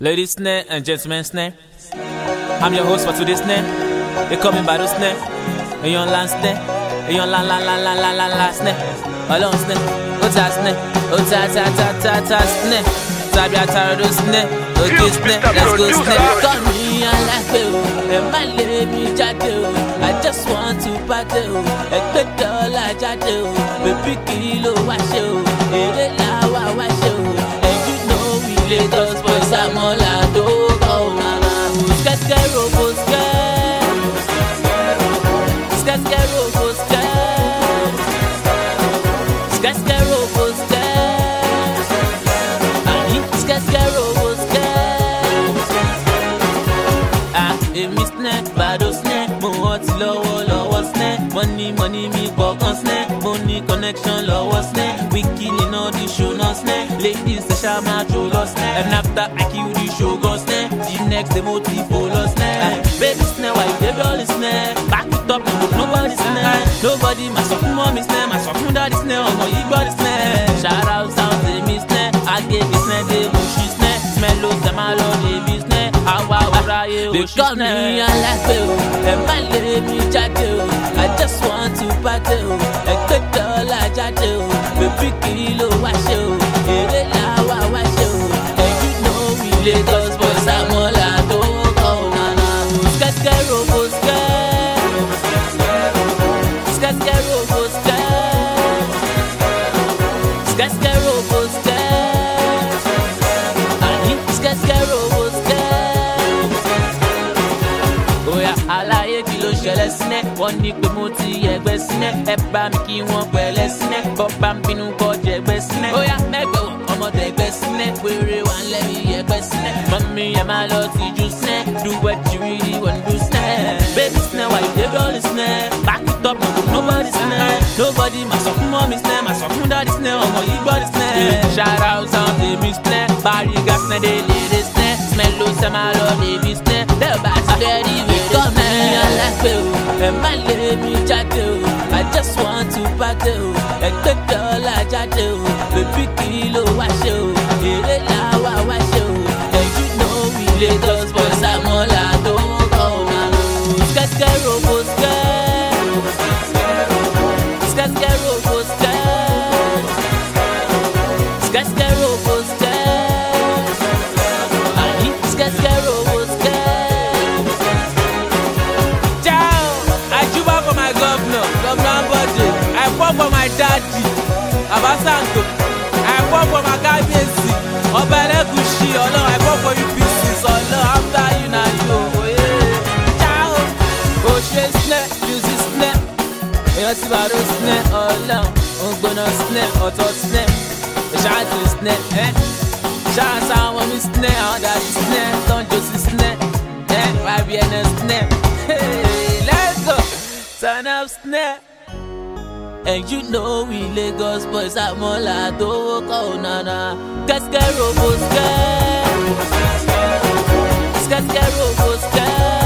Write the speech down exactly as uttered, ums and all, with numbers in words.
Ladies snare and gentlemen snare, I'm your host for today's snare. They call me Bado snare. And you on land snare. And you on land land land land land land land snare. Alone snare. Ota snare. Ota ta ta ta ta snare. Tabi ataro snare. Okay snare. Let's go snare. Call me I like you. And my lady jade. I just want to party. Ekpe dollar jade. Baby kilo wash you. Ere lawa wash you. And you know we Lagos boys are more like dog. Oh mama. Skat skat robo skat. Skat skat robo skat. Skat skat robo skat. Ani skat skat robo skat. Ah, emi snare, Bado snare. Mo hot lọ́wọ́ lọ́wọ́ snare. Money money mi gbọ̀ngàn snare. Money connection lọ́wọ́ snare. We killing all the show no snare. Ladies they shout my true lost snare. And after I kill the show go snare. The next the motive follow snare. Baby snare, why you dey all the snare? Back it up, no nobody snare. Nobody my soft mommy snare, my soft daddy snare. Oh no, you got the snare. Shout out sound they me snare. I gave the snare, they mushy snare. Smell low, them all on the business. How I was right, they call me I like you. And my lady jade. I just want to party. Ekpe dollar jade. Baby kilo wash you. Ere lawa wash you. And you know we Lagos boys are more like dog. Oh na na. Skat skat robo skat. Skat skat robo skat. Skat skat robo skat. Ani skat skat robo skat. Oh yeah, alaye kí ló ṣẹlẹ̀ sílẹ̀. Wọ́n ní pé mo ti ẹgbẹ́ sílẹ̀. Ẹ bá mi kí wọ́n pẹ̀lẹ́ sílẹ̀. Bọ́ bá ń bínú kọ́ jẹgbẹ́ sílẹ̀. Ó yá mẹ́gbẹ́ wọ̀ ọmọdé ẹgbẹ́ sílẹ̀. Wéré wà ń lẹ́bi ẹgbẹ́ sílẹ̀. Mọ́mí ẹ máa lọ ti ju sílẹ̀. Do what you really want to do sílẹ̀. Baby sílẹ̀ why you dey all this sílẹ̀. Back it up, no nobody sílẹ̀. Nobody máa sọ fún mọ́mí sílẹ̀. Máa sọ fún dáàdì sílẹ̀. Ọmọ yìí gbọ́ di sílẹ̀. Shout out sound dey mi sílẹ̀. Bariga sílẹ̀ dey lè dé sílẹ̀. Smell ló sẹ́ máa lọ débi sílẹ̀. Bẹ́ẹ̀ bá ti fẹ́ rí wèrè sílẹ̀. Alápẹ̀ o, ẹ má lè mi jáde o. I just want to party o. Ekpe dollar jade o. Baby kilo wash o. Ere lawa wash o. And you know we Lagos boys are more like dog. Oh mama. Skat skat robo skat. Skat skat robo skat. Skat skat robo skat. Ani skat skat robo skat. Ciao. I juba for my governor, Governor Bode. I fought for my daddy, Abasanto. I fought for my Kabiyesi, Ọba Elegushi. Ọlọ́run, I fought for you pieces. Ọlọ́run, after you na you. Oh yeah. Ciao. O ṣe snare, music snare. Èèyàn ti Bado snare. Ọlọ́run, ògbóná snare, ọ̀tọ̀ snare. Ìṣáàtì snare. Eh? Ṣáà sáwọn mi snare, àwọn dàbí snare. Tọ́njọ́sí snare. Eh? Bàbí ẹ̀nà snare. Hey, let's go. Turn up snare. And you know we Lagos boys are more like dog. Oh na na. Skat skat robo skat. Skat skat robo skat.